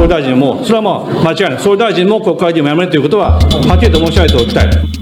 総理大臣も、それは間違いない、総理大臣も国会議員も辞めるということは、はっきりと申し上げておきたい。